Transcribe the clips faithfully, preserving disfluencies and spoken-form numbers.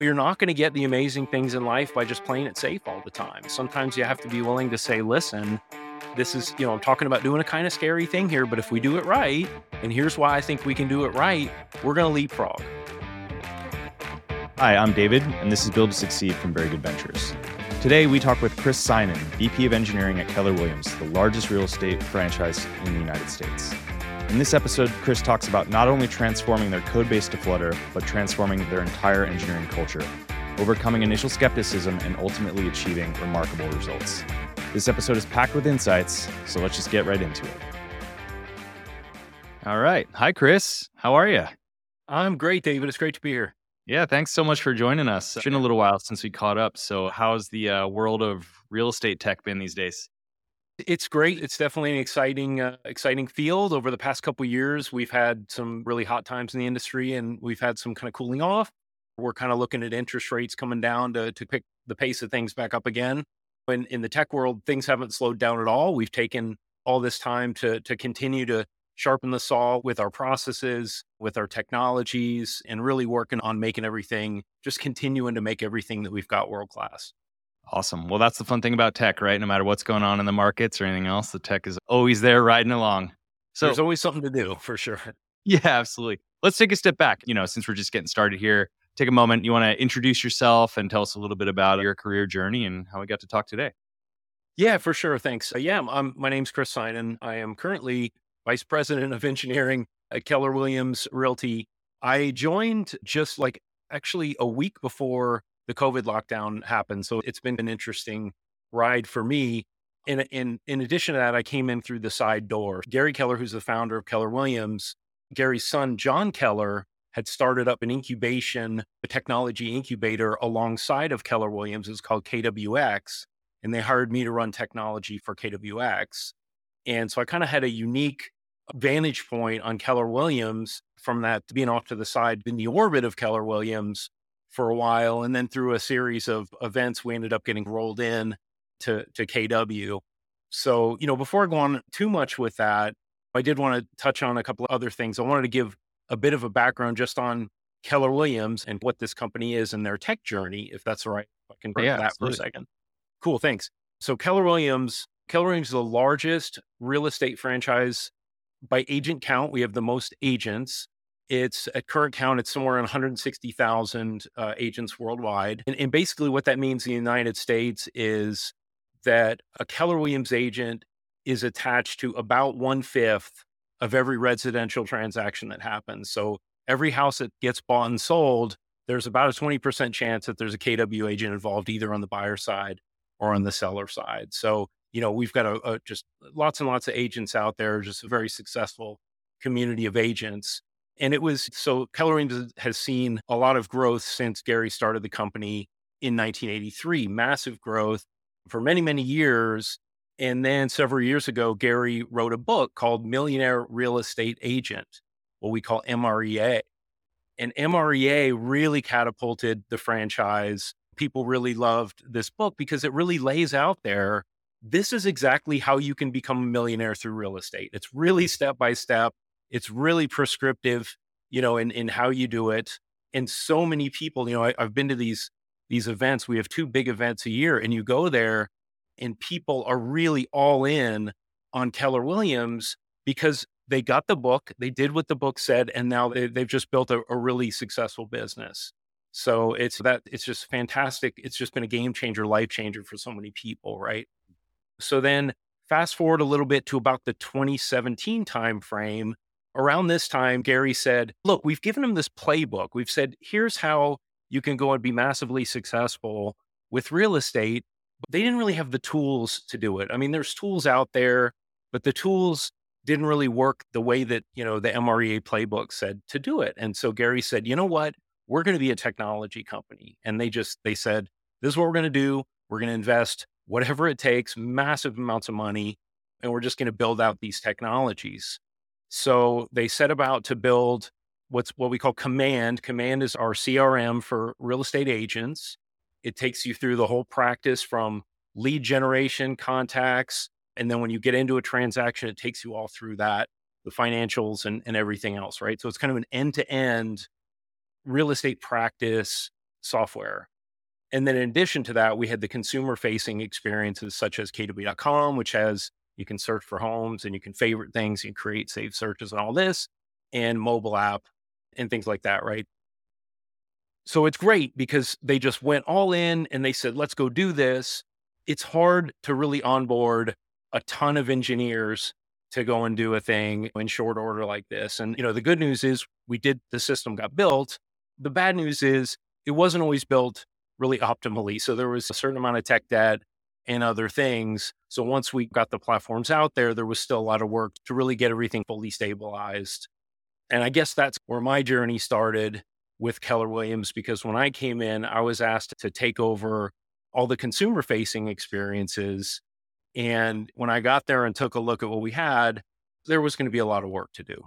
You're not going to get the amazing things in life by just playing it safe all the time. Sometimes you have to be willing to say, listen, this is, you know, I'm talking about doing a kind of scary thing here, but if we do it right, and here's why I think we can do it right, we're going to leapfrog. Hi, I'm David, and this is Build to Succeed from Very Good Ventures. Today, we talk with Chris Synan, V P of Engineering at Keller Williams, the largest real estate franchise in the United States. In this episode, Chris talks about not only transforming their code base to Flutter, but transforming their entire engineering culture, overcoming initial skepticism, and ultimately achieving remarkable results. This episode is packed with insights, so let's just get right into it. All right. Hi, Chris. How are you? I'm great, David. It's great to be here. Yeah, thanks so much for joining us. It's been a little while since we caught up. So how's the uh, world of real estate tech been these days? It's great. It's definitely an exciting, uh, exciting field. Over the past couple of years, we've had some really hot times in the industry, and we've had some kind of cooling off. We're kind of looking at interest rates coming down to to pick the pace of things back up again. In in the tech world, things haven't slowed down at all. We've taken all this time to to continue to sharpen the saw with our processes, with our technologies, and really working on making everything, just continuing to make everything that we've got world class. Awesome. Well, that's the fun thing about tech, right? No matter what's going on in the markets or anything else, the tech is always there riding along. So there's always something to do, for sure. Yeah, absolutely. Let's take a step back. You know, since we're just getting started here, take a moment. You want to introduce yourself and tell us a little bit about your career journey and how we got to talk today. Yeah, for sure. Thanks. Uh, yeah, I'm, my name's Chris Synan. I am currently Vice President of Engineering at Keller Williams Realty. I joined just like actually a week before the COVID lockdown happened. So it's been an interesting ride for me. In, in, in addition to that, I came in through the side door. Gary Keller, who's the founder of Keller Williams, Gary's son, John Keller, had started up an incubation, a technology incubator alongside of Keller Williams. It's called K W X. And they hired me to run technology for K W X. And so I kind of had a unique vantage point on Keller Williams from that, being off to the side in the orbit of Keller Williams for a while. And then through a series of events, we ended up getting rolled in to, to K W. So, you know, before I go on too much with that, I did want to touch on a couple of other things. I wanted to give a bit of a background just on Keller Williams and what this company is and their tech journey, if that's all right. I can grab Yeah, that absolutely. for a second. Cool, thanks. So Keller Williams, Keller Williams is the largest real estate franchise by agent count. We have the most agents. It's at current count, it's somewhere around one hundred sixty thousand uh, agents worldwide. And, and basically what that means in the United States is that a Keller Williams agent is attached to about one fifth of every residential transaction that happens. So every house that gets bought and sold, there's about a twenty percent chance that there's a K W agent involved either on the buyer side or on the seller side. So, you know, we've got a, a just lots and lots of agents out there, just a very successful community of agents. And it was, so Keller Williams has seen a lot of growth since Gary started the company in nineteen eighty-three, massive growth for many, many years. And then several years ago, Gary wrote a book called Millionaire Real Estate Agent, what we call M R E A. And M R E A really catapulted the franchise. People really loved this book because it really lays out there, this is exactly how you can become a millionaire through real estate. It's really step by step. It's really prescriptive, you know, in, in how you do it. And so many people, you know, I, I've been to these, these events. We have two big events a year, and you go there and people are really all in on Keller Williams because they got the book, they did what the book said, and now they, they've just built a, a really successful business. So it's that it's just fantastic. It's just been a game changer, life changer for so many people, right? So then fast forward a little bit to about the twenty seventeen timeframe. Around this time, Gary said, look, we've given him this playbook. We've said, here's how you can go and be massively successful with real estate. But they didn't really have the tools to do it. I mean, there's tools out there, but the tools didn't really work the way that, you know, the M R E A playbook said to do it. And so Gary said, you know what? We're going to be a technology company. And they just, they said, this is what we're going to do. We're going to invest whatever it takes, massive amounts of money, and we're just going to build out these technologies. So they set about to build what's what we call Command. Command is our C R M for real estate agents. It takes you through the whole practice from lead generation, contacts, and then when you get into a transaction, it takes you all through that, the financials and, and everything else, right? So it's kind of an end-to-end real estate practice software. And then in addition to that, we had the consumer facing experiences such as K W dot com, which has, you can search for homes and you can favorite things, you create saved searches and all this, and mobile app and things like that, right? So it's great because they just went all in and they said, let's go do this. It's hard to really onboard a ton of engineers to go and do a thing in short order like this. And, you know, the good news is we did, the system got built. The bad news is it wasn't always built really optimally. So there was a certain amount of tech debt and other things. So once we got the platforms out there, there was still a lot of work to really get everything fully stabilized. And I guess that's where my journey started with Keller Williams, because when I came in, I was asked to take over all the consumer facing experiences. And when I got there and took a look at what we had, there was going to be a lot of work to do.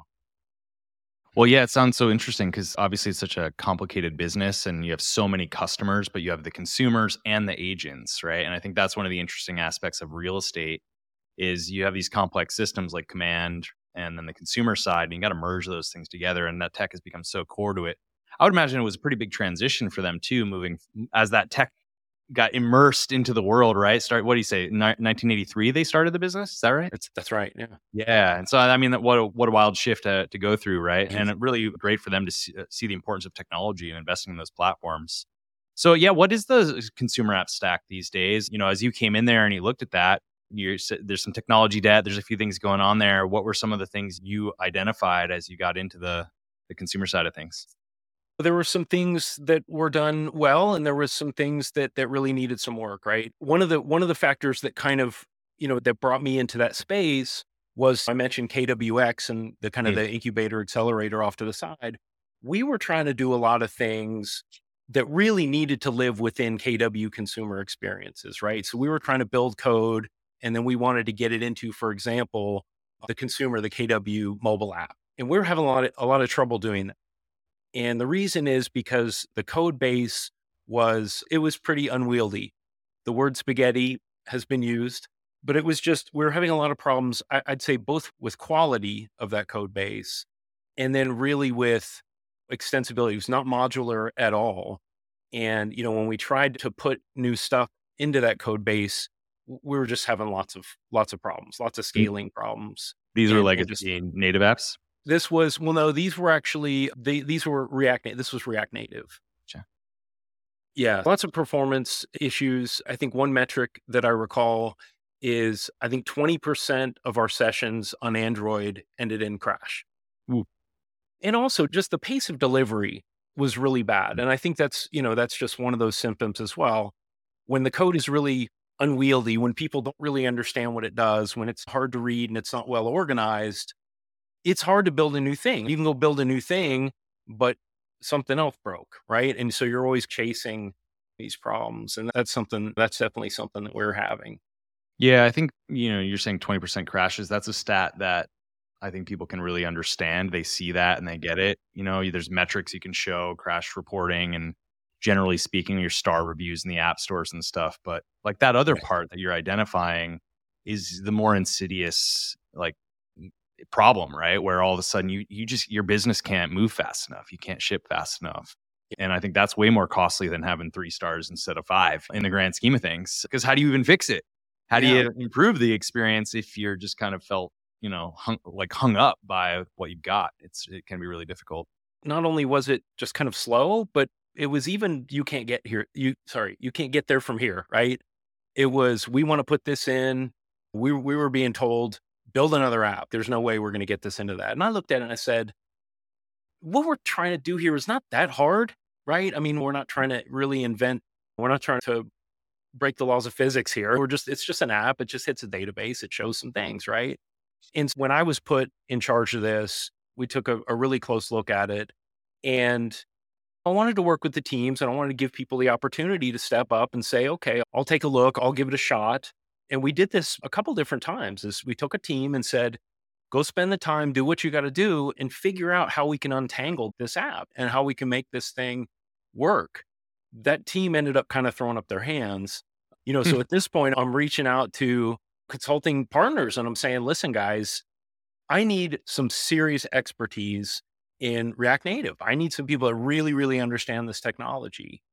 Well, yeah, it sounds so interesting because obviously it's such a complicated business and you have so many customers, but you have the consumers and the agents, right? And I think that's one of the interesting aspects of real estate is you have these complex systems like Command and then the consumer side, and you got to merge those things together. And that tech has become so core to it. I would imagine it was a pretty big transition for them too, moving as that tech got immersed into the world, right? Start, what do you say? Ni- nineteen eighty-three, they started the business. Is that right? That's, that's right. Yeah. Yeah. And so, I mean, what a, what a wild shift to, to go through, right? Mhm. And it really great for them to see, uh, see the importance of technology and investing in those platforms. So, yeah, what is the consumer app stack these days? You know, as you came in there and you looked at that, you're, there's some technology debt, there's a few things going on there. What were some of the things you identified as you got into the, the consumer side of things? There were some things that were done well, and there was some things that that really needed some work, right? One of the one of the factors that kind of, you know, that brought me into that space was I mentioned K W X and the kind of Mm. the incubator accelerator off to the side. We were trying to do a lot of things that really needed to live within K W consumer experiences, right? So we were trying to build code, and then we wanted to get it into, for example, the consumer, the K W mobile app. And we were having a lot of, a lot of trouble doing that. And the reason is because the code base was, it was pretty unwieldy. The word spaghetti has been used, but it was just, we were having a lot of problems, I, I'd say both with quality of that code base and then really with extensibility. It was not modular at all. And, you know, when we tried to put new stuff into that code base, w- we were just having lots of, lots of problems, lots of scaling problems. These are And, and just, legacy native apps? this was, well, no, these were actually, they, these were React, Na- this was React Native. Gotcha. Yeah, lots of performance issues. I think one metric that I recall is I think twenty percent of our sessions on Android ended in crash. Ooh. And also just the pace of delivery was really bad. And I think that's, you know, that's just one of those symptoms as well. When the code is really unwieldy, when people don't really understand what it does, when it's hard to read and it's not well organized, it's hard to build a new thing. You can go build a new thing, but something else broke, right? And so you're always chasing these problems. And that's something, that's definitely something that we're having. Yeah, I think, you know, you're saying twenty percent crashes. That's a stat that I think people can really understand. They see that and they get it. You know, there's metrics you can show, crash reporting, and generally speaking, your star reviews in the app stores and stuff. But like that other part that you're identifying is the more insidious, like, problem, right? Where all of a sudden you you just, your business can't move fast enough. You can't ship fast enough. And I think that's way more costly than having three stars instead of five in the grand scheme of things. Because how do you even fix it? How do Yeah. you improve the experience if you're just kind of felt, you know, hung, like hung up by what you've got? It's it can be really difficult. Not only was it just kind of slow, but it was even, you can't get here. You, sorry, you can't get there from here, right? It was, we want to put this in. We, we were being told, build another app. There's no way we're going to get this into that. And I looked at it and I said, what we're trying to do here is not that hard, right? I mean, we're not trying to really invent, we're not trying to break the laws of physics here. We're just, it's just an app. It just hits a database. It shows some things, right? And when I was put in charge of this, we took a, a really close look at it. And I wanted to work with the teams and I wanted to give people the opportunity to step up and say, okay, I'll take a look. I'll give it a shot. And we did this a couple different times. Is we took a team and said, go spend the time, do what you got to do, and figure out how we can untangle this app and how we can make this thing work. That team ended up kind of throwing up their hands. You know, so at this point, I'm reaching out to consulting partners and I'm saying, listen, guys, I need some serious expertise in React Native. I need some people that really, really understand this technology.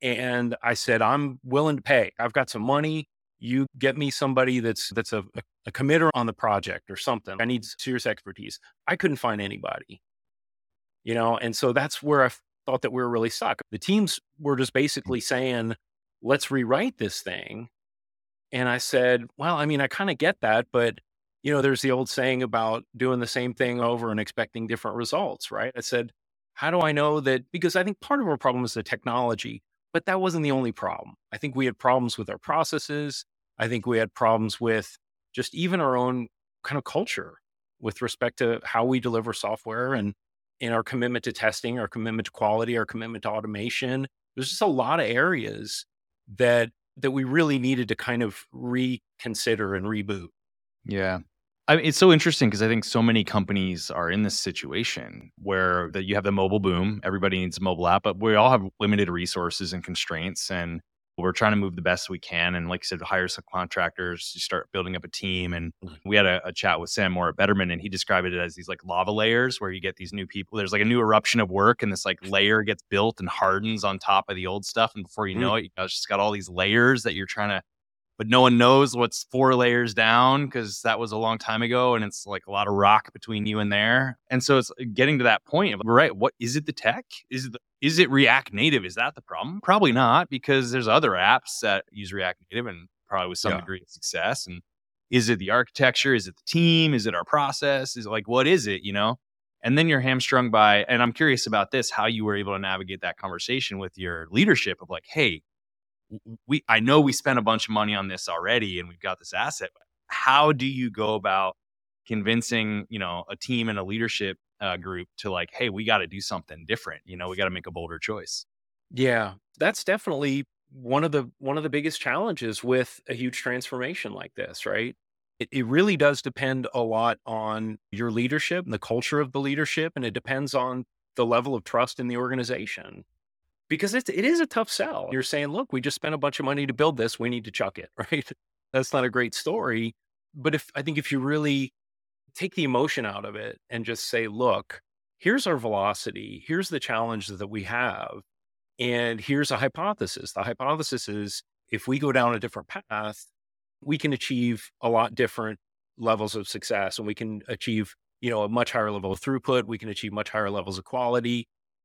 And I said, I'm willing to pay. I've got some money. You get me somebody that's that's a, a, a committer on the project or something. I need serious expertise. I couldn't find anybody, you know, and so that's where I f- thought that we were really stuck. The teams were just basically saying, let's rewrite this thing. And I said, well, I mean, I kind of get that, but you know, there's the old saying about doing the same thing over and expecting different results, right? I said, how do I know that? Because I think part of our problem is the technology, but that wasn't the only problem. I think we had problems with our processes. I think we had problems with just even our own kind of culture with respect to how we deliver software and in our commitment to testing, our commitment to quality, our commitment to automation. There's just a lot of areas that that we really needed to kind of reconsider and reboot. Yeah. I mean, it's so interesting because I think so many companies are in this situation where that you have the mobile boom, everybody needs a mobile app, but we all have limited resources and constraints, and we're trying to move the best we can. And like you said, hire some contractors, you start building up a team. And we had a, a chat with Sam Moore at Betterment, and he described it as these like lava layers where you get these new people. There's like a new eruption of work, and this like layer gets built and hardens on top of the old stuff. And before you know it, you know, it's just got all these layers that you're trying to, but no one knows what's four layers down because that was a long time ago. And it's like a lot of rock between you and there. And so it's getting to that point of, right, what is it the tech? Is it, the, is it React Native? Is that the problem? Probably not, because there's other apps that use React Native and probably with some Yeah. degree of success. And is it the architecture? Is it the team? Is it our process? Is it like, what is it, you know? And then you're hamstrung by, and I'm curious about this, how you were able to navigate that conversation with your leadership of like, hey, we I know we spent a bunch of money on this already and we've got this asset, but how do you go about convincing, you know, a team and a leadership uh, group to like, hey, we got to do something different, you know, we got to make a bolder choice? Yeah, that's definitely one of the one of the biggest challenges with a huge transformation like this, right? It, it really does depend a lot on your leadership and the culture of the leadership, and it depends on the level of trust in the organization. Because it's it is a tough sell. You're saying, look, we just spent a bunch of money to build this. We need to chuck it, right? That's not a great story. But if I think if you really take the emotion out of it and just say, look, here's our velocity, here's the challenge that we have, and here's a hypothesis. The hypothesis is if we go down a different path, we can achieve a lot different levels of success, and we can achieve, you know, a much higher level of throughput. We can achieve much higher levels of quality.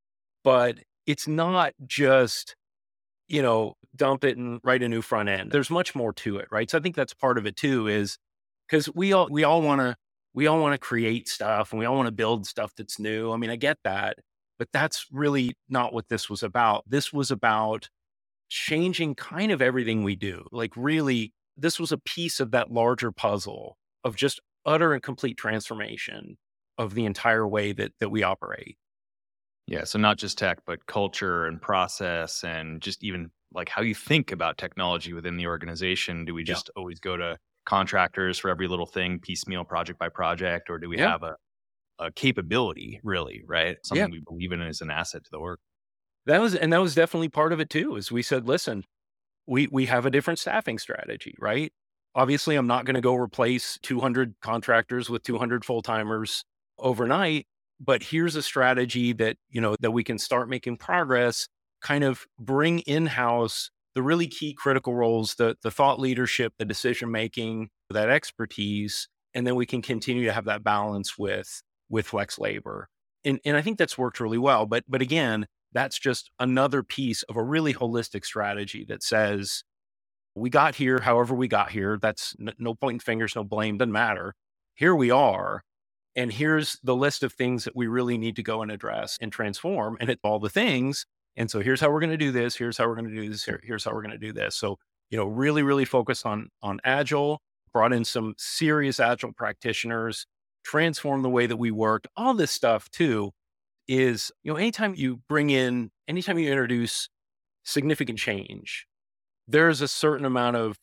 But it's not just, you know, dump it and write a new front end. There's much more to it, right? So I think that's part of it too, is because we all we all want to we all want to create stuff and we all want to build stuff that's new. I mean, I get that, but that's really not what this was about. This was about changing kind of everything we do. Like really, this was a piece of that larger puzzle of just utter and complete transformation of the entire way that that we operate. Yeah. So not just tech, but culture and process and just even like how you think about technology within the organization. Do we Yeah. just always go to contractors for every little thing, piecemeal, project by project, or do we Yeah. have a, a capability really, right? Something Yeah. we believe in as an asset to the work. That was and that was definitely part of it too, is we said, listen, we we have a different staffing strategy, right? Obviously, I'm not going to go replace two hundred contractors with two hundred full-timers overnight, but here's a strategy that, you know, that we can start making progress, kind of bring in-house the really key critical roles, the the thought leadership, the decision making, that expertise, and then we can continue to have that balance with with flex labor. And and I think that's worked really well, but but again, that's just another piece of a really holistic strategy that says, we got here however we got here. That's n- no pointing fingers, no blame, doesn't matter. Here we are. And here's the list of things that we really need to go and address and transform. And it's all the things. And so here's how we're going to do this. Here's how we're going to do this. Here, here's how we're going to do this. So, you know, really, really focused on, on Agile, brought in some serious Agile practitioners, transformed the way that we worked. All this stuff too is, you know, anytime you bring in, anytime you introduce significant change, there's a certain amount of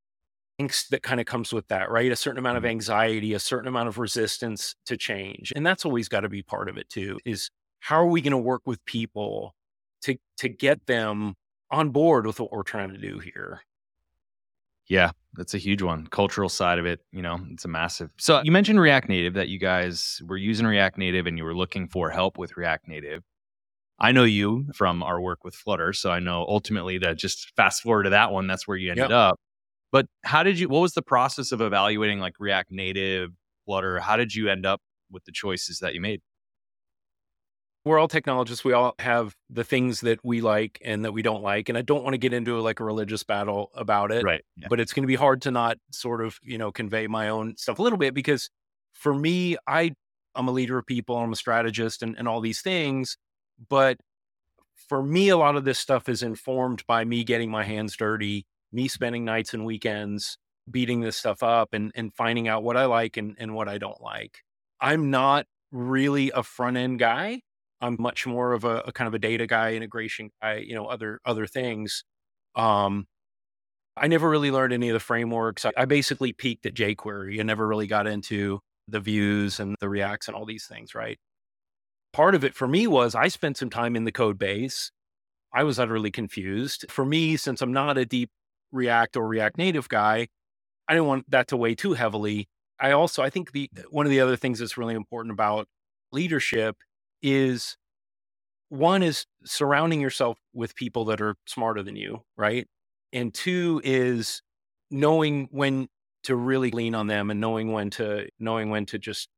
angst that kind of comes with that, right? A certain amount of anxiety, a certain amount of resistance to change. And that's always got to be part of it too, is how are we going to work with people to, to get them on board with what we're trying to do here? Yeah, that's a huge one. Cultural side of it, you know, it's a massive. So you mentioned React Native, that you guys were using React Native and you were looking for help with React Native. I know you from our work with Flutter, so I know ultimately to just fast forward to that one, that's where you ended Yep. up. But how did you, what was the process of evaluating like React Native, Flutter? How did you end up with the choices that you made? We're all technologists. We all have the things that we like and that we don't like. And I don't want to get into like a religious battle about it, Right. Yeah. but it's going to be hard to not sort of, you know, convey my own stuff a little bit because for me, I, I'm a leader of people, I'm a strategist and, and all these things. But for me, a lot of this stuff is informed by me getting my hands dirty, me spending nights and weekends beating this stuff up and, and finding out what I like and, and what I don't like. I'm not really a front end guy. I'm much more of a, a kind of a data guy, integration guy, you know, other other things. Um, I never really learned any of the frameworks. I, I basically peaked at jQuery and never really got into the views and the Reacts and all these things, right? Part of it for me was I spent some time in the code base. I was utterly confused. For me, since I'm not a deep React or React Native guy, I didn't want that to weigh too heavily. I also, I think the one of the other things that's really important about leadership is one is surrounding yourself with people that are smarter than you, right? And two is knowing when to really lean on them and knowing when to knowing when to just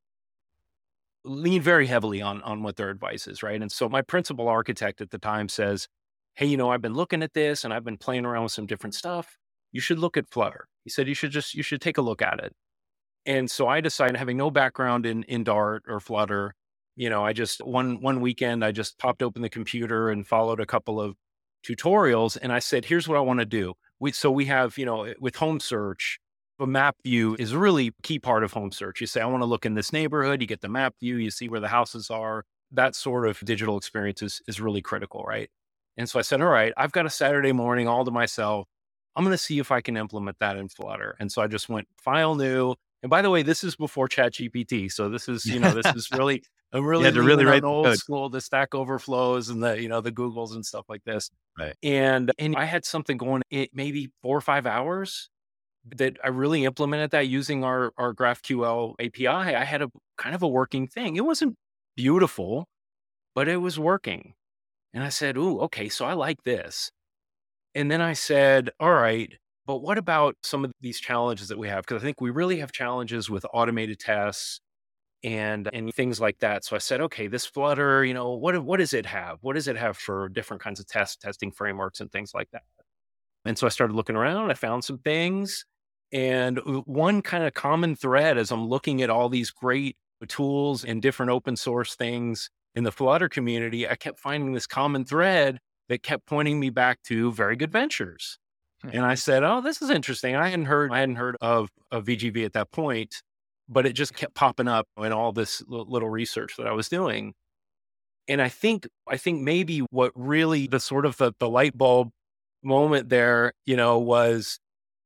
lean very heavily on on what their advice is, right? And so my principal architect at the time says, "Hey, you know, I've been looking at this and I've been playing around with some different stuff. You should look at Flutter." He said, "You should just you should take a look at it." And so I decided, having no background in in Dart or Flutter, you know, I just one one weekend I just popped open the computer and followed a couple of tutorials, and I said, "Here's what I want to do." We so we have, you know, with home search, a map view is a really key part of home search. You say, "I want to look in this neighborhood." You get the map view, you see where the houses are. That sort of digital experience is is really critical, right? And so I said, "All right, I've got a Saturday morning all to myself. I'm going to see if I can implement that in Flutter." And so I just went file new. And by the way, this is before ChatGPT. So this is, you know, this is really, I'm You really had to really leaning write on the old code. school, the Stack Overflows and the, you know, the Googles and stuff like this. Right. And, and I had something going it maybe four or five hours that I really implemented that using our, our GraphQL A P I. I I had a kind of a working thing. It wasn't beautiful, but it was working. And I said, "Ooh, okay, so I like this." And then I said, "All right, but what about some of these challenges that we have?" Because I think we really have challenges with automated tests and and things like that. So I said, "Okay, this Flutter, you know, what what does it have? What does it have for different kinds of test testing frameworks and things like that?" And so I started looking around. I found some things, and w- one kind of common thread as I'm looking at all these great tools and different open source things in the Flutter community, I kept finding this common thread that kept pointing me back to Very Good Ventures. Hmm. And I said, "Oh, this is interesting." I hadn't heard, I hadn't heard of, of V G V at that point, but it just kept popping up in all this li- little research that I was doing. And I think, I think maybe what really the sort of the, the light bulb moment there, you know, was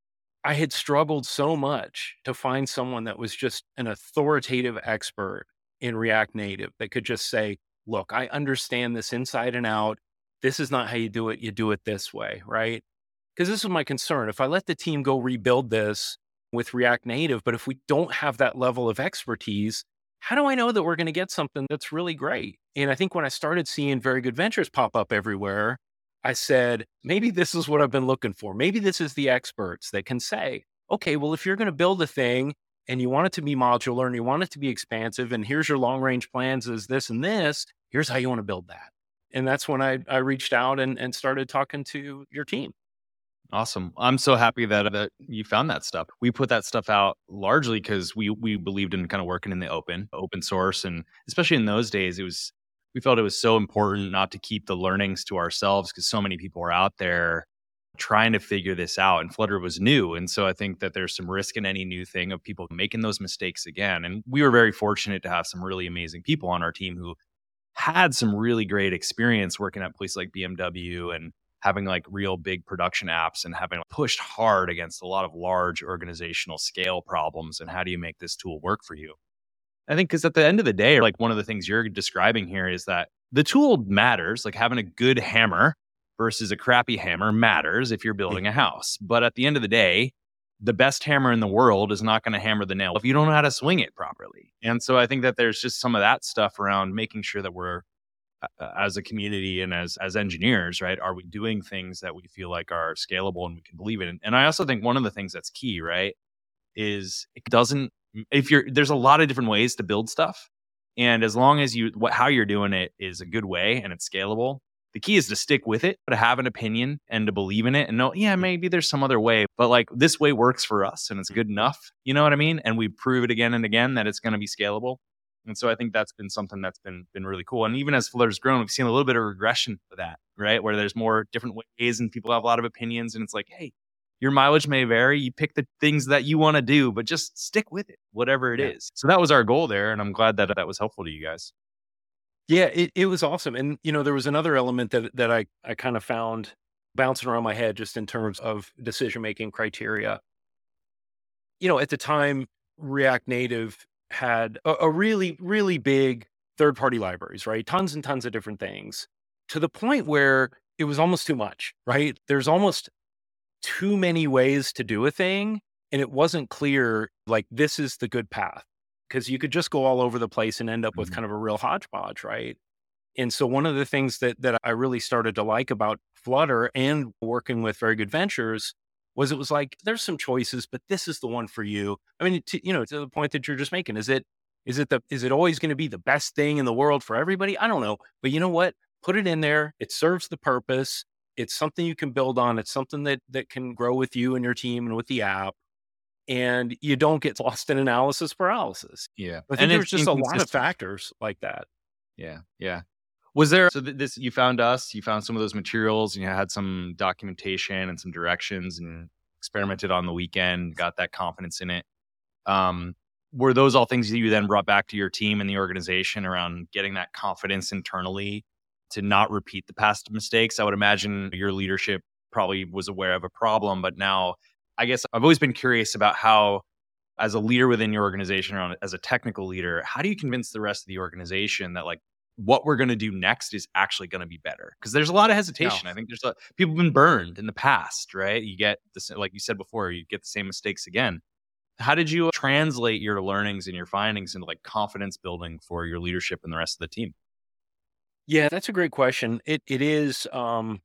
I had struggled so much to find someone that was just an authoritative expert in React Native that could just say, "Look, I understand this inside and out. This is not how you do it. You do it this way." Right. Because this is my concern. If I let the team go rebuild this with React Native, but if we don't have that level of expertise, how do I know that we're going to get something that's really great? And I think when I started seeing Very Good Ventures pop up everywhere, I said, maybe this is what I've been looking for. Maybe this is the experts that can say, "Okay, well, if you're going to build a thing and you want it to be modular and you want it to be expansive, and here's your long range plans is this and this, here's how you want to build that." And that's when I, I reached out and, and started talking to your team. Awesome. I'm so happy that that you found that stuff. We put that stuff out largely because we we believed in kind of working in the open, open source, and especially in those days, it was we felt it was so important not to keep the learnings to ourselves because so many people are out there trying to figure this out, and Flutter was new, and so I think that there's some risk in any new thing of people making those mistakes again. And we were very fortunate to have some really amazing people on our team who had some really great experience working at places like B M W and having like real big production apps and having pushed hard against a lot of large organizational scale problems. And how do you make this tool work for you? I think because at the end of the day, like one of the things you're describing here is that the tool matters, like having a good hammer versus a crappy hammer matters if you're building a house. But at the end of the day, the best hammer in the world is not going to hammer the nail if you don't know how to swing it properly. And so I think that there's just some of that stuff around making sure that we're uh, as a community and as as engineers, right? Are we doing things that we feel like are scalable and we can believe in? And I also think one of the things that's key, right, is it doesn't if you're there's a lot of different ways to build stuff, and as long as you what how you're doing it is a good way and it's scalable, the key is to stick with it, to have an opinion and to believe in it and know, yeah, maybe there's some other way, but like this way works for us and it's good enough. You know what I mean? And we prove it again and again that it's going to be scalable. And so I think that's been something that's been been really cool. And even as Flutter's grown, we've seen a little bit of regression for that, right? Where there's more different ways and people have a lot of opinions. And it's like, hey, your mileage may vary. You pick the things that you want to do, but just stick with it, whatever it Yeah. is. So that was our goal there. And I'm glad that that was helpful to you guys. Yeah, it, it was awesome. And, you know, there was another element that, that I, I kind of found bouncing around my head just in terms of decision-making criteria. You know, at the time, React Native had a, a really, really big third-party libraries, right? Tons and tons of different things to the point where it was almost too much, right? There's almost too many ways to do a thing. And it wasn't clear, like, this is the good path. Because you could just go all over the place and end up with Mhm. kind of a real hodgepodge, right? And so one of the things that that I really started to like about Flutter and working with Very Good Ventures was it was like, there's some choices, but this is the one for you. I mean, to, you know, to the point that you're just making, is it is it the is it always going to be the best thing in the world for everybody? I don't know, but you know what? Put it in there. It serves the purpose. It's something you can build on. It's something that that can grow with you and your team and with the app, and you don't get lost in analysis paralysis. Yeah. I think And there it's was just being a lot of consistent. factors like that. Yeah. Yeah. Was there so th- this you found us, you found some of those materials and you had some documentation and some directions and experimented on the weekend, got that confidence in it. Um, were those all things that you then brought back to your team and the organization around getting that confidence internally to not repeat the past mistakes? I would imagine your leadership probably was aware of a problem, but now I guess I've always been curious about how, as a leader within your organization or as a technical leader, how do you convince the rest of the organization that like what we're going to do next is actually going to be better? Because there's a lot of Yeah. hesitation. I think there's a, people have been burned in the past, right? You get this, like you said before, you get the same mistakes again. How did you translate your learnings and your findings into like confidence building for your leadership and the rest of the team? Yeah, that's a great question. It it is um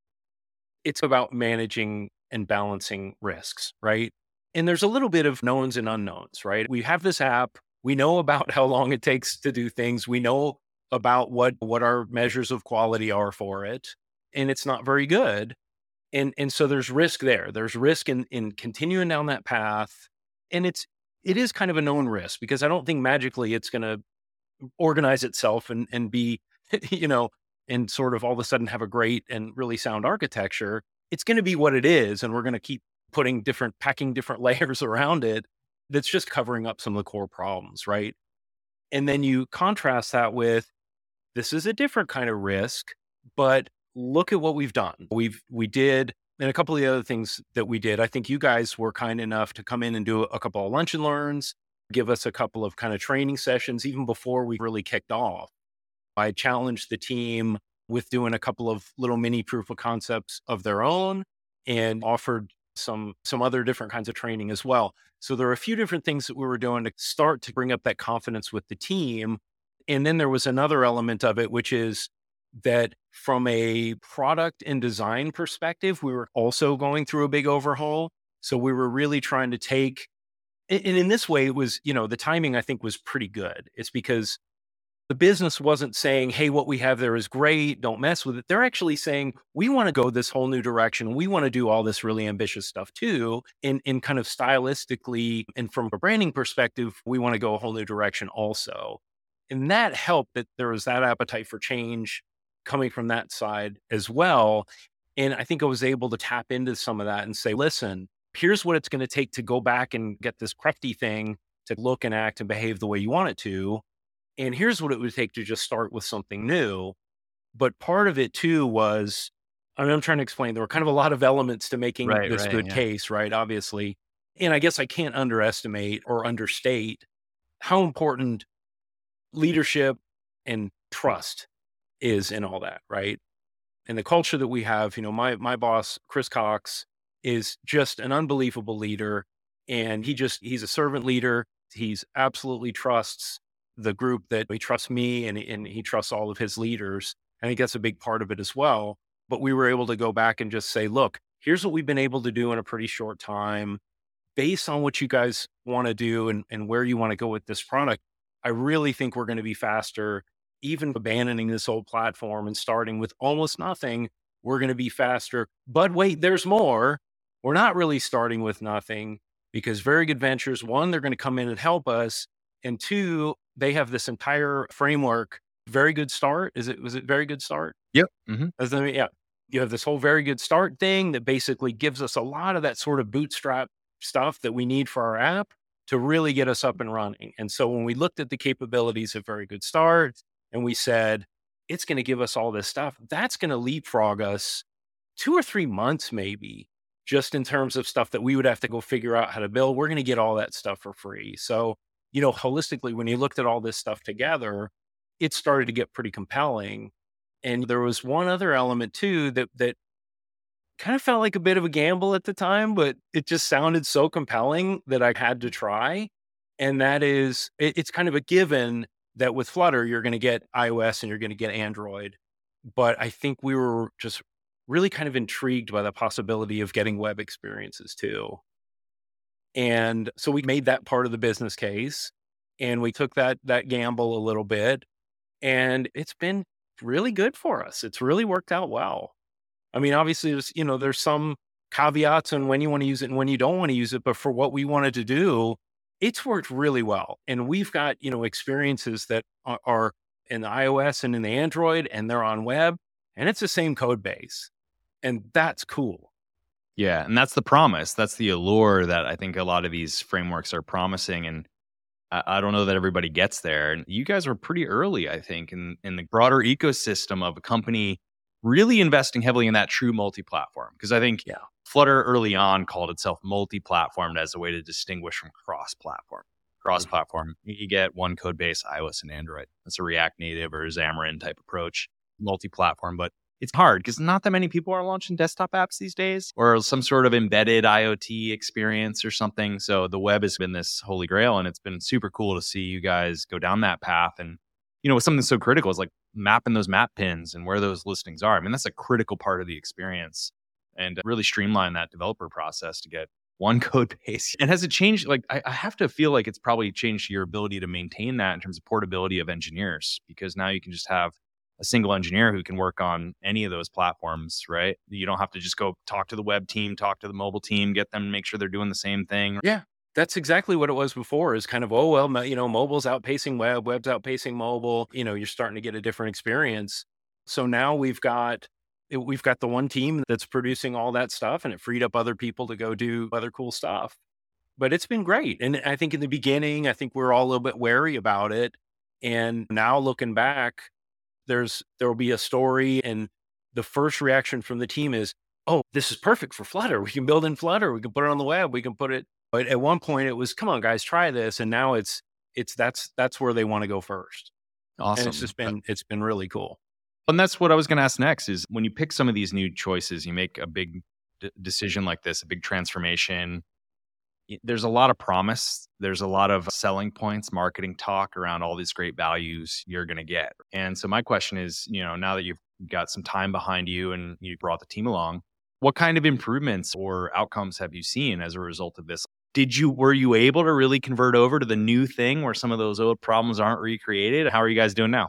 it's about managing and balancing risks, right? And there's a little bit of knowns and unknowns, right? We have this app, we know about how long it takes to do things, we know about what what our measures of quality are for it, and it's not very good. And and so there's risk there. There's risk in in continuing down that path. And it's it is kind of a known risk because I don't think magically it's going to organize itself and and be you know and sort of all of a sudden have a great and really sound architecture. It's going to be what it is, and we're going to keep putting different packing different layers around it that's just covering up some of the core problems, right? And then you contrast that with, this is a different kind of risk, but look at what we've done. We've we did and a couple of the other things that we did. I think you guys were kind enough to come in and do a couple of lunch and learns, give us a couple of kind of training sessions even before we really kicked off. I challenged the team with doing a couple of little mini proof of concepts of their own and offered some some other different kinds of training as well. So there are a few different things that we were doing to start to bring up that confidence with the team. And then there was another element of it, which is that from a product and design perspective, we were also going through a big overhaul. So we were really trying to take, and and in this way, it was, you know, the timing I think was pretty good. It's because the business wasn't saying, hey, what we have there is great, don't mess with it. They're actually saying, we want to go this whole new direction. We want to do all this really ambitious stuff too. In, in kind of stylistically and from a branding perspective, we want to go a whole new direction also. And that helped that there was that appetite for change coming from that side as well. And I think I was able to tap into some of that and say, listen, here's what it's going to take to go back and get this crafty thing to look and act and behave the way you want it to. And here's what it would take to just start with something new. But part of it too was, I mean, I'm trying to explain, there were kind of a lot of elements to making Right, this right, good yeah. case, right? Obviously. And I guess I can't underestimate or understate how important leadership and trust is in all that, right? And the culture that we have, you know, my my boss, Chris Cox, is just an unbelievable leader. And he just he's a servant leader. He's absolutely trusts the group that he trusts me and, and he trusts all of his leaders. I think that's a big part of it as well. But we were able to go back and just say, look, here's what we've been able to do in a pretty short time. Based on what you guys want to do and, and where you want to go with this product, I really think we're going to be faster. Even abandoning this old platform and starting with almost nothing, we're going to be faster. But wait, there's more. We're not really starting with nothing, because Very Good Ventures, one, they're going to come in and help us. And two, they have this entire framework. Very Good Start. Is it, was it Very Good Start? Yep. Mm-hmm. As the, yeah. You have this whole Very Good Start thing that basically gives us a lot of that sort of bootstrap stuff that we need for our app to really get us up and running. And so when we looked at the capabilities of Very Good Start and we said, it's going to give us all this stuff, that's going to leapfrog us two or three months, maybe, just in terms of stuff that we would have to go figure out how to build. We're going to get all that stuff for free. So, you know, holistically, when you looked at all this stuff together, it started to get pretty compelling. And there was one other element too that, that kind of felt like a bit of a gamble at the time, but it just sounded so compelling that I had to try. And that is, it, it's kind of a given that with Flutter, you're going to get iOS and you're going to get Android. But I think we were just really kind of intrigued by the possibility of getting web experiences too. And so we made that part of the business case, and we took that, that gamble a little bit, and it's been really good for us. It's really worked out well. I mean, obviously, there's, you know, there's some caveats on when you want to use it and when you don't want to use it. But for what we wanted to do, it's worked really well. And we've got, you know, experiences that are, are in the iOS and in the Android, and they're on web, and it's the same code base. And that's cool. Yeah. And that's the promise. That's the allure that I think a lot of these frameworks are promising. And I, I don't know that everybody gets there. And you guys were pretty early, I think, in, in the broader ecosystem of a company really investing heavily in that true multi-platform. Because I think yeah. Flutter early on called itself multi-platformed as a way to distinguish from cross-platform. Cross-platform, you get one code base, iOS and Android. That's a React Native or Xamarin type approach, multi-platform. But it's hard because not that many people are launching desktop apps these days, or some sort of embedded IoT experience or something. So the web has been this holy grail, and it's been super cool to see you guys go down that path. And, you know, something so critical is like mapping those map pins and where those listings are. I mean, that's a critical part of the experience, and really streamline that developer process to get one code base. And has it changed? Like, I, I have to feel like it's probably changed your ability to maintain that in terms of portability of engineers, because now you can just have a single engineer who can work on any of those platforms, right? You don't have to just go talk to the web team, talk to the mobile team, get them to make sure they're doing the same thing. Yeah, that's exactly what it was before, is kind of, oh, well, you know, mobile's outpacing web, web's outpacing mobile. You know, you're starting to get a different experience. So now we've got, we've got the one team that's producing all that stuff, and it freed up other people to go do other cool stuff. But it's been great. And I think in the beginning, I think we're all a little bit wary about it. And now looking back, there's, there will be a story, and the first reaction from the team is, oh, this is perfect for Flutter. We can build in Flutter. We can put it on the web. We can put it, but at one point it was, come on guys, try this. And now it's, it's, that's, that's where they want to go first. Awesome. And it's just been, it's been really cool. And that's what I was going to ask next is, when you pick some of these new choices, you make a big d- decision like this, a big transformation. There's a lot of promise. There's a lot of selling points, marketing talk around all these great values you're going to get. And so my question is, you know, now that you've got some time behind you and you brought the team along, what kind of improvements or outcomes have you seen as a result of this? Did you, were you able to really convert over to the new thing where some of those old problems aren't recreated? How are you guys doing now?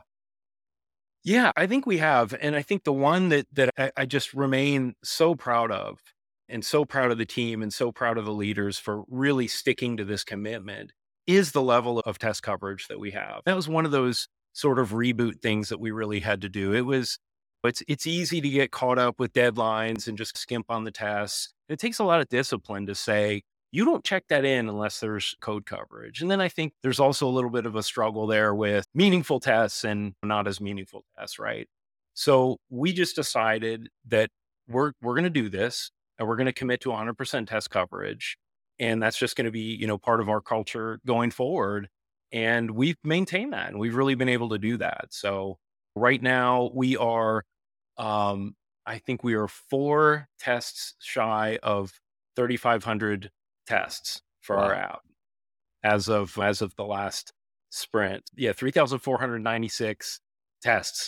Yeah, I think we have. And I think the one that, that I, I just remain so proud of, and so proud of the team and so proud of the leaders for really sticking to this commitment, is the level of test coverage that we have. That was one of those sort of reboot things that we really had to do. It was, it's, it's easy to get caught up with deadlines and just skimp on the tests. It takes a lot of discipline to say, you don't check that in unless there's code coverage. And then I think there's also a little bit of a struggle there with meaningful tests and not as meaningful tests, right? So we just decided that we're, we're going to do this, and we're going to commit to one hundred percent test coverage. And that's just going to be, you know, part of our culture going forward. And we've maintained that, and we've really been able to do that. So right now we are, um, I think we are four tests shy of thirty-five hundred tests for Wow. our app as of, as of the last sprint. Yeah, three thousand four hundred ninety-six tests.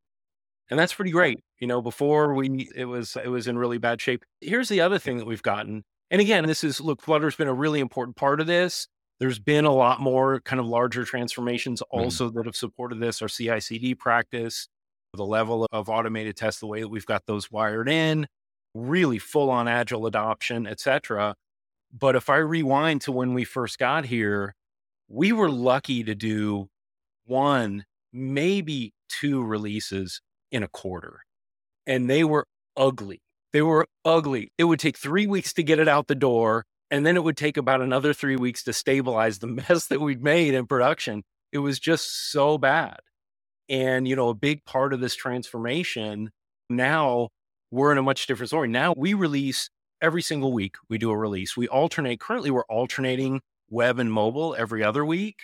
And that's pretty great. You know, before we, it was, it was in really bad shape. Here's the other thing that we've gotten. And again, this is, look, Flutter's been a really important part of this. There's been a lot more kind of larger transformations also mm-hmm. that have supported this. Our C I C D practice, the level of automated tests, the way that we've got those wired in, really full on agile adoption, et cetera. But if I rewind to when we first got here, we were lucky to do one, maybe two releases in a quarter. And they were ugly. They were ugly. It would take three weeks to get it out the door. And then it would take about another three weeks to stabilize the mess that we'd made in production. It was just so bad. And, you know, a big part of this transformation, now we're in a much different story. Now we release every single week. We do a release. We alternate. Currently, we're alternating web and mobile every other week.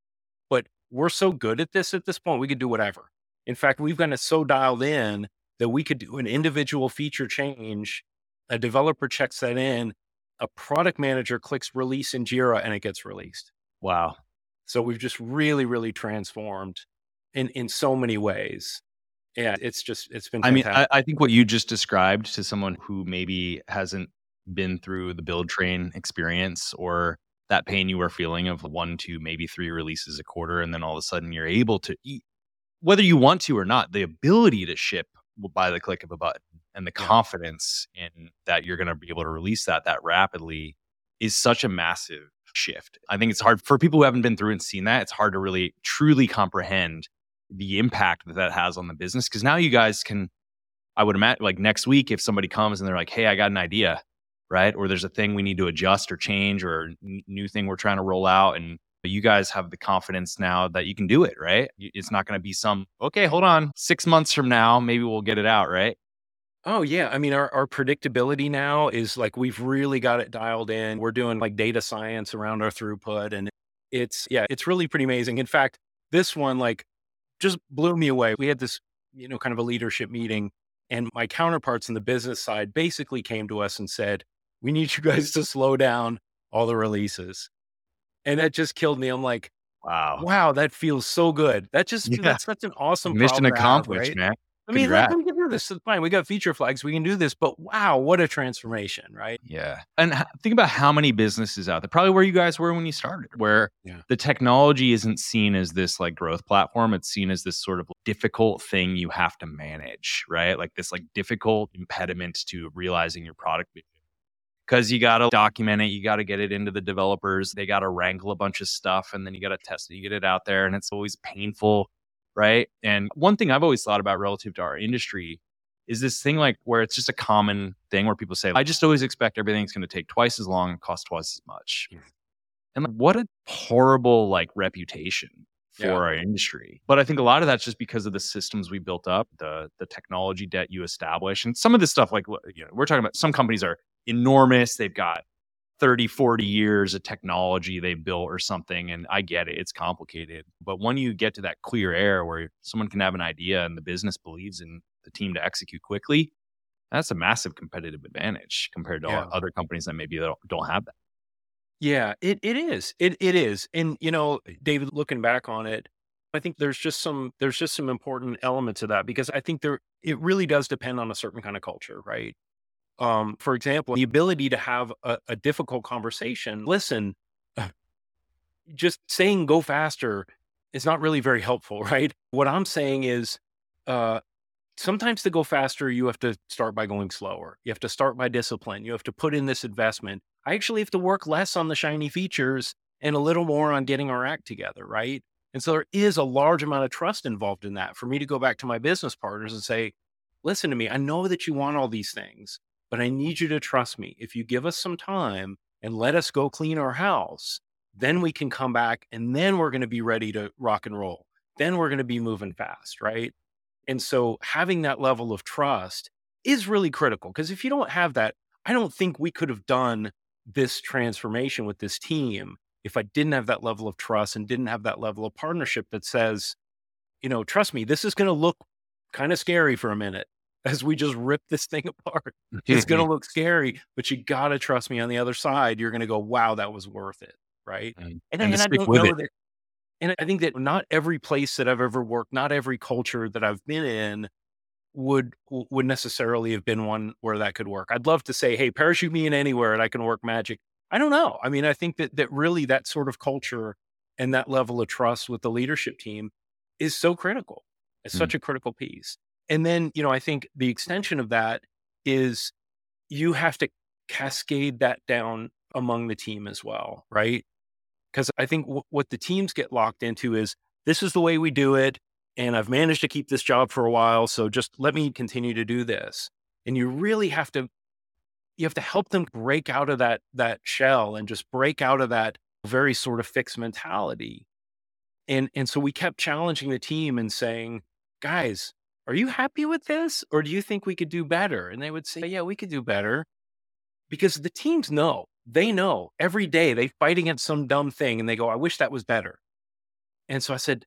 But we're so good at this at this point, we could do whatever. In fact, we've gotten it so dialed in that we could do an individual feature change. A developer checks that in. A product manager clicks release in Jira and it gets released. Wow. So we've just really, really transformed in, in so many ways. Yeah, it's just, it's been fantastic. I mean, I, I think what you just described to someone who maybe hasn't been through the build train experience or that pain you were feeling of one, two, maybe three releases a quarter, and then all of a sudden you're able to eat, whether you want to or not, the ability to ship by the click of a button and the yeah. confidence in that you're going to be able to release that that rapidly is such a massive shift. I think it's hard for people who haven't been through and seen that. It's hard to really truly comprehend the impact that that has on the business. Because now you guys can, I would imagine, like next week, if somebody comes and they're like, hey, I got an idea, right? Or there's a thing we need to adjust or change or a n- new thing we're trying to roll out. And you guys have the confidence now that you can do it, right? It's not going to be some, okay, hold on, six months from now, maybe we'll get it out, right? Oh, yeah. I mean, our, our predictability now is like, we've really got it dialed in. We're doing like data science around our throughput. And it's, yeah, it's really pretty amazing. In fact, this one like just blew me away. We had this, you know, kind of a leadership meeting, and my counterparts in the business side basically came to us and said, we need you guys to slow down all the releases. And that just killed me. I'm like, wow, wow, that feels so good. That just, yeah. that's such an awesome mission accomplished, have, right? man. I mean, like, we can do this. It's fine. We got feature flags. We can do this. But wow, what a transformation, right? Yeah. And h- think about how many businesses out there, probably where you guys were when you started, where yeah. the technology isn't seen as this like growth platform. It's seen as this sort of difficult thing you have to manage, right? Like this like difficult impediment to realizing your product vision. Because you got to document it, you got to get it into the developers, they got to wrangle a bunch of stuff, and then you got to test it, you get it out there, and it's always painful, right? And one thing I've always thought about relative to our industry is this thing like where it's just a common thing where people say, I just always expect everything's going to take twice as long and cost twice as much. Yeah. And like, what a horrible like reputation for yeah. our industry. But I think a lot of that's just because of the systems we built up, the the technology debt you establish, and some of this stuff, like, you know, we're talking about some companies are enormous. They've got thirty, forty years of technology they built or something. And I get it. It's complicated. But when you get to that clear air where someone can have an idea and the business believes in the team to execute quickly, that's a massive competitive advantage compared to yeah. other companies that maybe don't, don't have that. Yeah, it, it is. It it is. And, you know, David, looking back on it, I think there's just some there's just some important elements of that, because I think there it really does depend on a certain kind of culture, right? Um, for example, the ability to have a, a difficult conversation. Listen, just saying go faster is not really very helpful, right? What I'm saying is, uh, sometimes to go faster, you have to start by going slower. You have to start by discipline. You have to put in this investment. I actually have to work less on the shiny features and a little more on getting our act together, right? And so there is a large amount of trust involved in that for me to go back to my business partners and say, listen to me, I know that you want all these things, but I need you to trust me. If you give us some time and let us go clean our house, then we can come back and then we're going to be ready to rock and roll. Then we're going to be moving fast, right? And so having that level of trust is really critical, because if you don't have that, I don't think we could have done this transformation with this team if I didn't have that level of trust and didn't have that level of partnership that says, you know, trust me, this is going to look kind of scary for a minute as we just rip this thing apart. It's going to look scary, but you got to trust me on the other side. You're going to go, wow, that was worth it. Right. And, and, and, and to I stick don't with know it. that. And I think that not every place that I've ever worked, not every culture that I've been in would would necessarily have been one where that could work. I'd love to say, hey, parachute me in anywhere and I can work magic. I don't know. I mean, I think that that really that sort of culture and that level of trust with the leadership team is so critical. It's Mm. such a critical piece. And then, you know, I think the extension of that is you have to cascade that down among the team as well, right? Because I think w- what the teams get locked into is this is the way we do it. And I've managed to keep this job for a while. So just let me continue to do this. And you really have to, you have to help them break out of that, that shell and just break out of that very sort of fixed mentality. And, and so we kept challenging the team and saying, guys, are you happy with this? Or do you think we could do better? And they would say, yeah, we could do better because the teams know, they know every day they fight against some dumb thing and they go, I wish that was better. And so I said,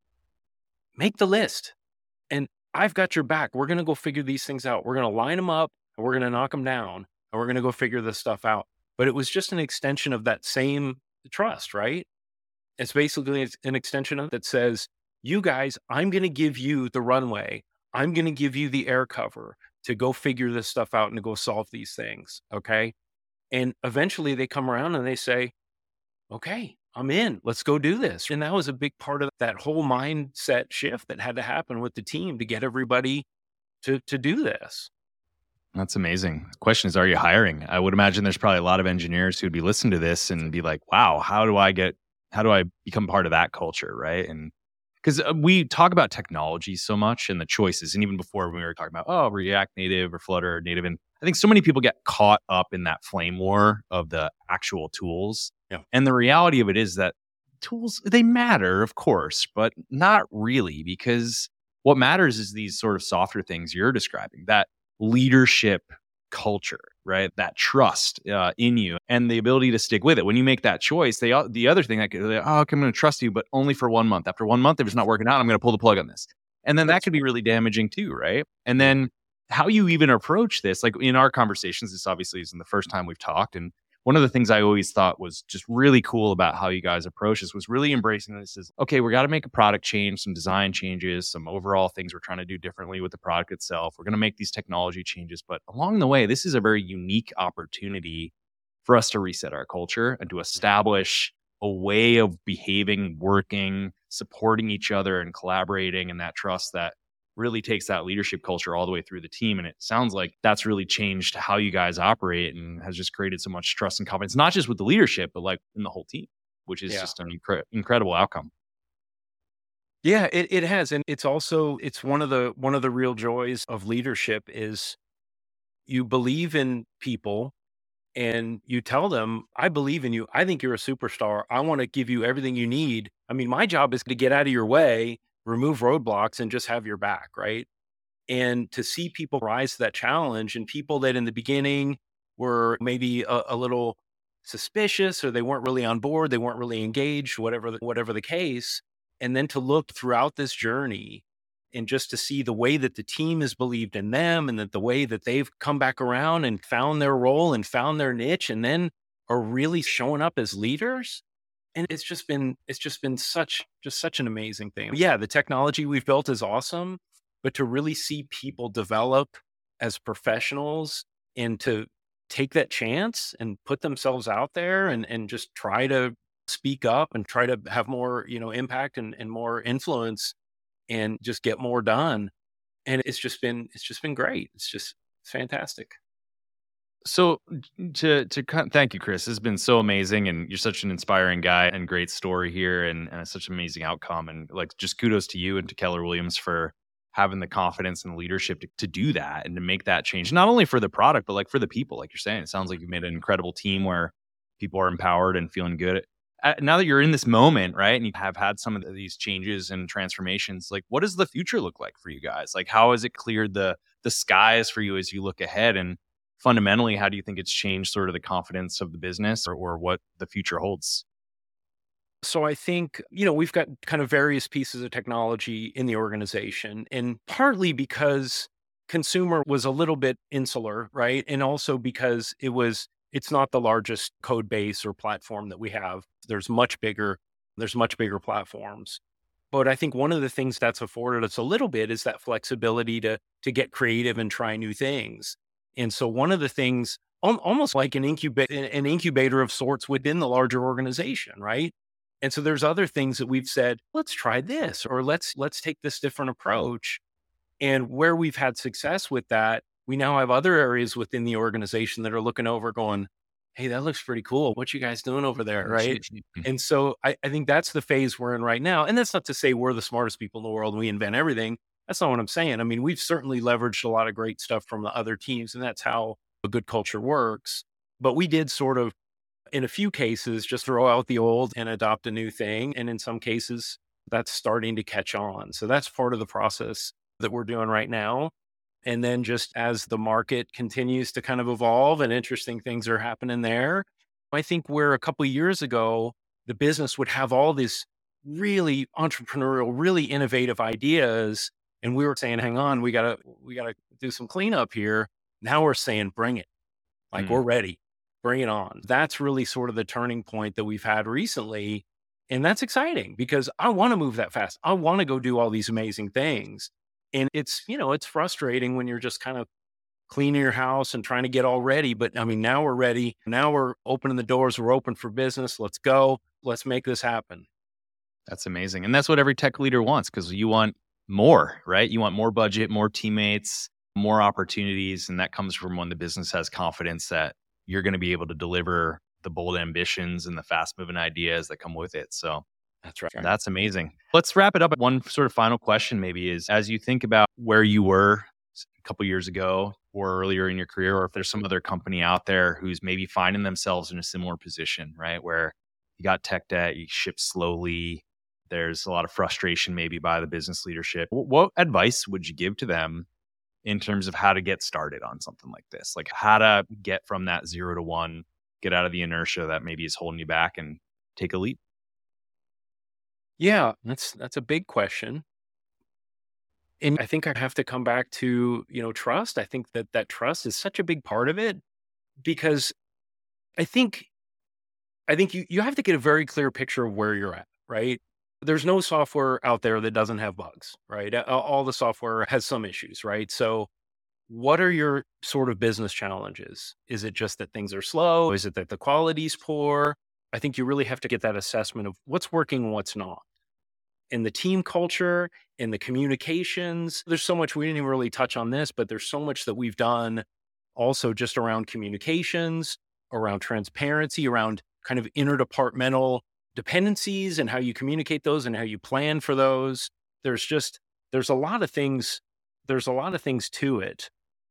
make the list and I've got your back. We're going to go figure these things out. We're going to line them up and we're going to knock them down and we're going to go figure this stuff out. But it was just an extension of that same trust, right? It's basically an extension of that says, you guys, I'm going to give you the runway. I'm going to give you the air cover to go figure this stuff out and to go solve these things. Okay. And eventually they come around and they say, okay, I'm in, let's go do this. And that was a big part of that whole mindset shift that had to happen with the team to get everybody to, to do this. That's amazing. The question is, are you hiring? I would imagine there's probably a lot of engineers who'd be listening to this and be like, wow, how do I get, how do I become part of that culture? Right. And because we talk about technology so much and the choices. And even before we were talking about, oh, React Native or Flutter or Native. And I think so many people get caught up in that flame war of the actual tools. Yeah. And the reality of it is that tools, they matter, of course, but not really, because what matters is these sort of softer things you're describing, that leadership culture, right? That trust uh, in you and the ability to stick with it. When you make that choice, they the other thing that could, like, oh, okay, I'm going to trust you, but only for one month. After one month, if it's not working out, I'm going to pull the plug on this. And then that could be really damaging too, right? And then how you even approach this, like in our conversations, this obviously isn't the first time we've talked. And one of the things I always thought was just really cool about how you guys approach this was really embracing this is, okay, we got to make a product change, some design changes, some overall things we're trying to do differently with the product itself. We're going to make these technology changes. But along the way, this is a very unique opportunity for us to reset our culture and to establish a way of behaving, working, supporting each other and collaborating, and that trust that really takes that leadership culture all the way through the team. And it sounds like that's really changed how you guys operate and has just created so much trust and confidence, not just with the leadership, but like in the whole team, which is Yeah. just an incre- incredible outcome. Yeah, it, it has. And it's also, it's one of the, one of the real joys of leadership is you believe in people and you tell them, I believe in you. I think you're a superstar. I want to give you everything you need. I mean, my job is to get out of your way, remove roadblocks, and just have your back, right? And to see people rise to that challenge and people that in the beginning were maybe a, a little suspicious or they weren't really on board, they weren't really engaged, whatever the, whatever the case. And then to look throughout this journey and just to see the way that the team has believed in them and that the way that they've come back around and found their role and found their niche and then are really showing up as leaders. And it's just been, it's just been such, just such an amazing thing. Yeah, the technology we've built is awesome, but to really see people develop as professionals and to take that chance and put themselves out there and, and just try to speak up and try to have more, you know, impact and, and more influence and just get more done. And it's just been, it's just been great. It's just it's fantastic. So to to kind thank you, Chris. This has been so amazing, and you're such an inspiring guy and great story here, and, and such an amazing outcome. And like, just kudos to you and to Keller Williams for having the confidence and the leadership to, to do that and to make that change, not only for the product, but like for the people. Like you're saying, it sounds like you've made an incredible team where people are empowered and feeling good. Uh, now that you're in this moment, right, and you have had some of these changes and transformations, like what does the future look like for you guys? Like how has it cleared the the skies for you as you look ahead? And fundamentally, how do you think it's changed sort of the confidence of the business or, or what the future holds? So I think, you know, we've got kind of various pieces of technology in the organization, and partly because consumer was a little bit insular, right? And also because it was, it's not the largest code base or platform that we have. There's much bigger There's much bigger platforms. But I think one of the things that's afforded us a little bit is that flexibility to to get creative and try new things. And so one of the things, al- almost like an incubator, an incubator of sorts within the larger organization, right? And so there's other things that we've said, let's try this, or let's let's take this different approach. And where we've had success with that, we now have other areas within the organization that are looking over going, hey, that looks pretty cool. What you guys doing over there? Right. And so I, I think that's the phase we're in right now. And that's not to say we're the smartest people in the world and we invent everything. That's not what I'm saying. I mean, we've certainly leveraged a lot of great stuff from the other teams, and that's how a good culture works. But we did sort of, in a few cases, just throw out the old and adopt a new thing. And in some cases, that's starting to catch on. So that's part of the process that we're doing right now. And then just as the market continues to kind of evolve and interesting things are happening there, I think where a couple of years ago, the business would have all these really entrepreneurial, really innovative ideas. And we were saying, hang on, we gotta, we gotta do some cleanup here. Now we're saying, bring it. Like, mm. we're ready. Bring it on. That's really sort of the turning point that we've had recently. And that's exciting because I want to move that fast. I want to go do all these amazing things. And it's, you know, it's frustrating when you're just kind of cleaning your house and trying to get all ready. But I mean, now we're ready. Now we're opening the doors. We're open for business. Let's go. Let's make this happen. That's amazing. And that's what every tech leader wants, because you want more, right? You want more budget, more teammates, more opportunities. And that comes from when the business has confidence that you're going to be able to deliver the bold ambitions and the fast moving ideas that come with it. So that's right. That's amazing. Let's wrap it up. One sort of final question maybe is, as you think about where you were a couple years ago or earlier in your career, or if there's some other company out there who's maybe finding themselves in a similar position, right? Where you got tech debt, you ship slowly, there's a lot of frustration maybe by the business leadership. What advice would you give to them in terms of how to get started on something like this? Like how to get from that zero to one, get out of the inertia that maybe is holding you back and take a leap? Yeah, that's that's a big question. And I think I have to come back to, you know, trust. I think that that trust is such a big part of it because I think I think you, you have to get a very clear picture of where you're at, right? There's no software out there that doesn't have bugs, right? All the software has some issues, right? So what are your sort of business challenges? Is it just that things are slow? Is it that the quality's poor? I think you really have to get that assessment of what's working and what's not. In the team culture, in the communications, there's so much, we didn't even really touch on this, but there's so much that we've done also just around communications, around transparency, around kind of interdepartmental dependencies and how you communicate those and how you plan for those. There's just, there's a lot of things, there's a lot of things to it.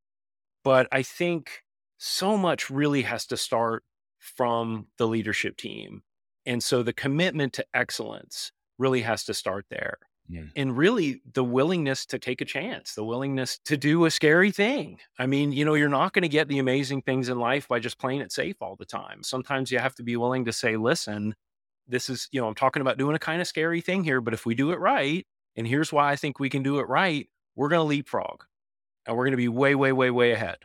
But I think so much really has to start from the leadership team. And so the commitment to excellence really has to start there. Yeah. And really the willingness to take a chance, the willingness to do a scary thing. I mean, you know, you're not going to get the amazing things in life by just playing it safe all the time. Sometimes you have to be willing to say, listen, this is, you know, I'm talking about doing a kind of scary thing here, but if we do it right, and here's why I think we can do it right, we're going to leapfrog and we're going to be way, way, way, way ahead.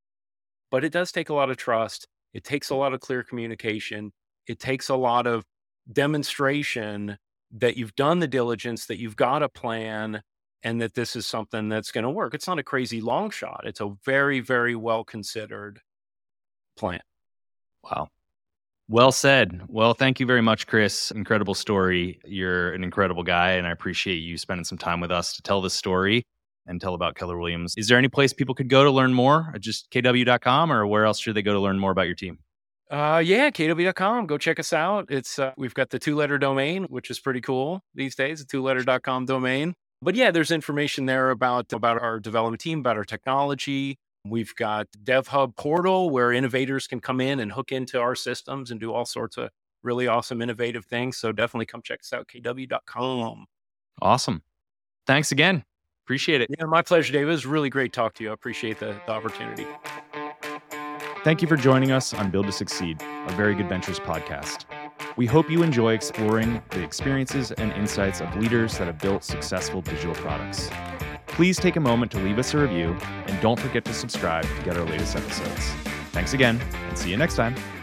But it does take a lot of trust. It takes a lot of clear communication. It takes a lot of demonstration that you've done the diligence, that you've got a plan, and that this is something that's going to work. It's not a crazy long shot. It's a very, very well-considered plan. Wow. Well said. Well, thank you very much, Chris. Incredible story. You're an incredible guy, and I appreciate you spending some time with us to tell this story and tell about Keller Williams. Is there any place people could go to learn more? Just K W dot com, or where else should they go to learn more about your team? Uh, yeah, K W dot com. Go check us out. It's uh, we've got the two-letter domain, which is pretty cool these days, the two letter dot com domain. But yeah, there's information there about, about our development team, about our technology. We've got DevHub portal where innovators can come in and hook into our systems and do all sorts of really awesome, innovative things. So definitely come check us out, K W dot com. Awesome. Thanks again. Appreciate it. Yeah, my pleasure, David. It was really great talk to you. I appreciate the, the opportunity. Thank you for joining us on Build to Succeed, a Very Good Ventures podcast. We hope you enjoy exploring the experiences and insights of leaders that have built successful digital products. Please take a moment to leave us a review, and don't forget to subscribe to get our latest episodes. Thanks again, and see you next time.